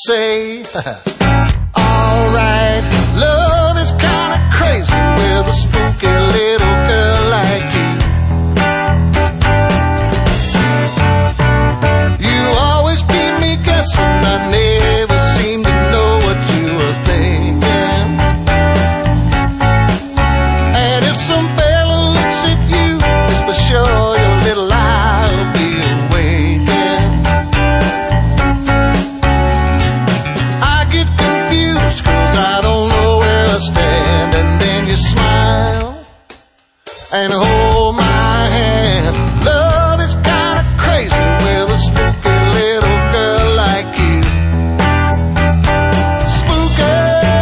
say, alright, love is kinda crazy with a spooky little girl like you. You always keep me guessing, I never seem to know what you were thinking. And if some fella looks at you, it's for sure your little eye will be awakened. I get confused 'cause I don't know where I stand. And then you smile and hold my hand. Love is kinda crazy with a spooky little girl like you. Spooky,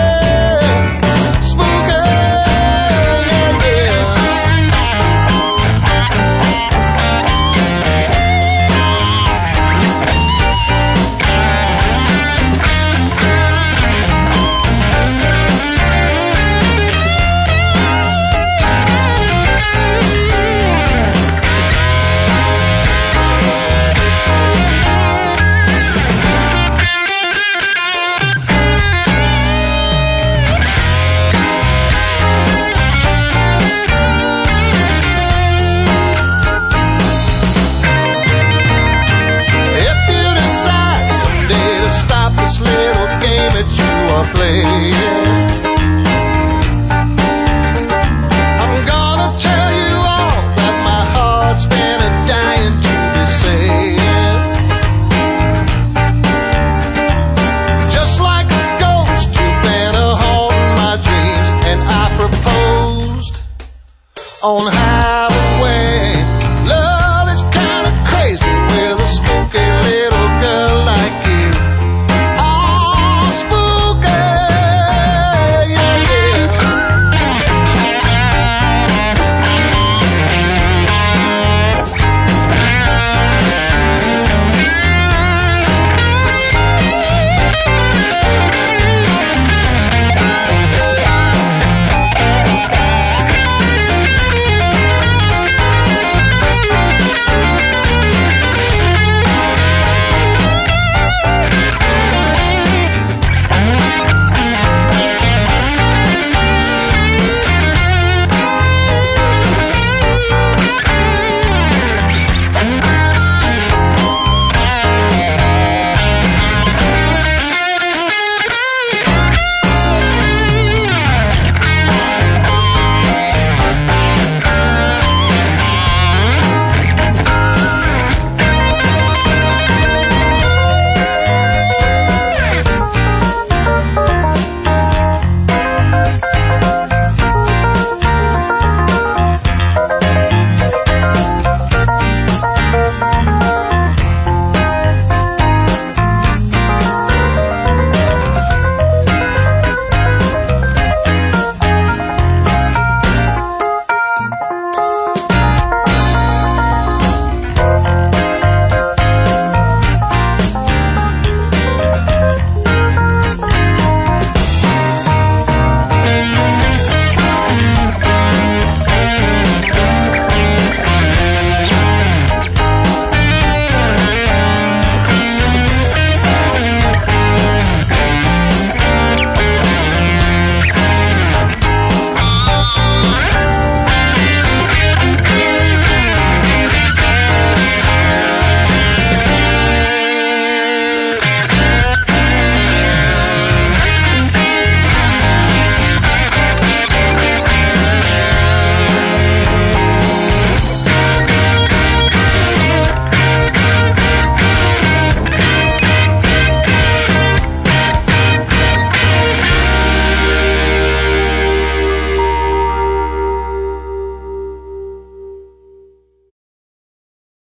spooky, yeah, yeah. If you decide someday to stop this little game that you are playing, I'm gonna tell you all that my heart's been dying to be saying. Just like a ghost, you've been a haunting my dreams, and I proposed on